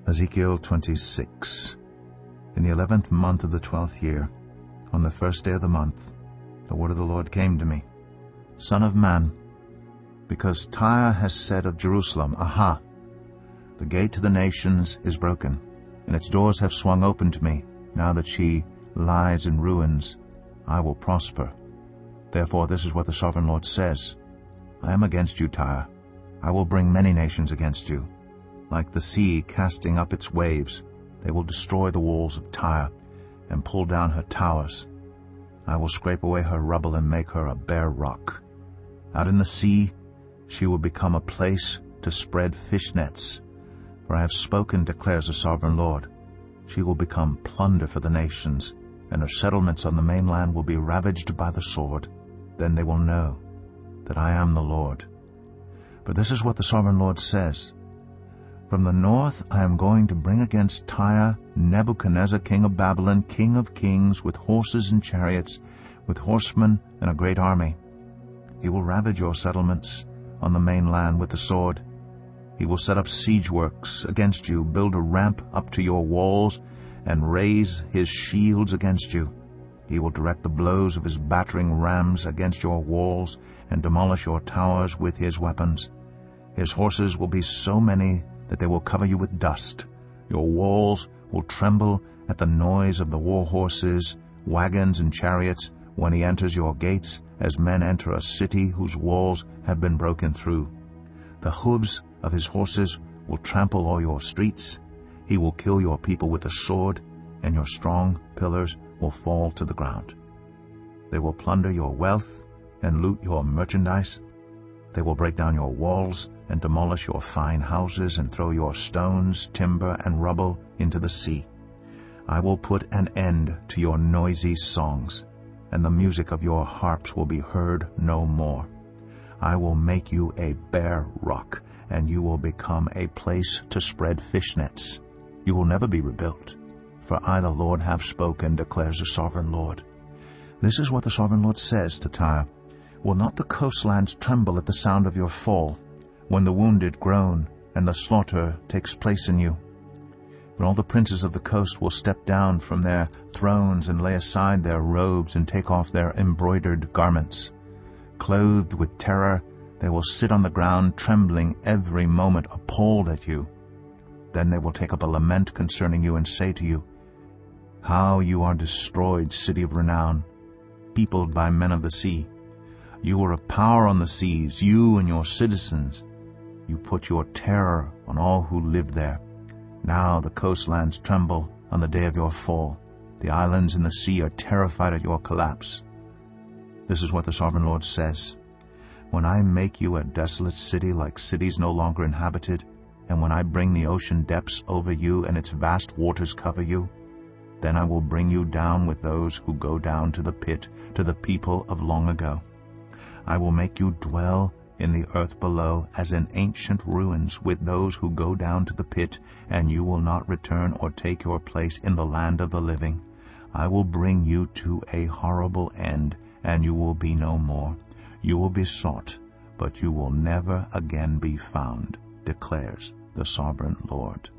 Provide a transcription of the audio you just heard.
Ezekiel 26. In the 11th month of the 12th year, on the first day of the month, the word of the Lord came to me. Son of man, because Tyre has said of Jerusalem, Aha! The gate to the nations is broken, and its doors have swung open to me. Now that she lies in ruins, I will prosper. Therefore this is what the sovereign Lord says. I am against you, Tyre. I will bring many nations against you. Like the sea casting up its waves, they will destroy the walls of Tyre and pull down her towers. I will scrape away her rubble and make her a bare rock. Out in the sea she will become a place to spread fish nets. For I have spoken, declares the sovereign Lord. She will become plunder for the nations, and her settlements on the mainland will be ravaged by the sword. Then they will know that I am the Lord. For this is what the sovereign Lord says. From the north I am going to bring against Tyre Nebuchadnezzar, king of Babylon, king of kings, with horses and chariots, with horsemen and a great army. He will ravage your settlements on the mainland with the sword. He will set up siege works against you, build a ramp up to your walls, and raise his shields against you. He will direct the blows of his battering rams against your walls and demolish your towers with his weapons. His horses will be so many that they will cover you with dust. Your walls will tremble at the noise of the war horses, wagons, and chariots when he enters your gates, as men enter a city whose walls have been broken through. The hooves of his horses will trample all your streets. He will kill your people with the sword, and your strong pillars will fall to the ground. They will plunder your wealth and loot your merchandise. They will break down your walls and demolish your fine houses and throw your stones, timber, and rubble into the sea. I will put an end to your noisy songs, and the music of your harps will be heard no more. I will make you a bare rock, and you will become a place to spread fish nets. You will never be rebuilt, for I, the Lord, have spoken, declares the sovereign Lord. This is what the sovereign Lord says to Tyre. Will not the coastlands tremble at the sound of your fall, when the wounded groan and the slaughter takes place in you? When all the princes of the coast will step down from their thrones and lay aside their robes and take off their embroidered garments. Clothed with terror, they will sit on the ground, trembling every moment, appalled at you. Then they will take up a lament concerning you and say to you, How you are destroyed, city of renown, peopled by men of the sea. You were a power on the seas, you and your citizens. You put your terror on all who lived there. Now the coastlands tremble on the day of your fall. The islands in the sea are terrified at your collapse. This is what the sovereign Lord says. When I make you a desolate city like cities no longer inhabited, and when I bring the ocean depths over you and its vast waters cover you, then I will bring you down with those who go down to the pit, to the people of long ago. I will make you dwell in the earth below as in ancient ruins with those who go down to the pit, and you will not return or take your place in the land of the living. I will bring you to a horrible end, and you will be no more. You will be sought, but you will never again be found, declares the sovereign Lord.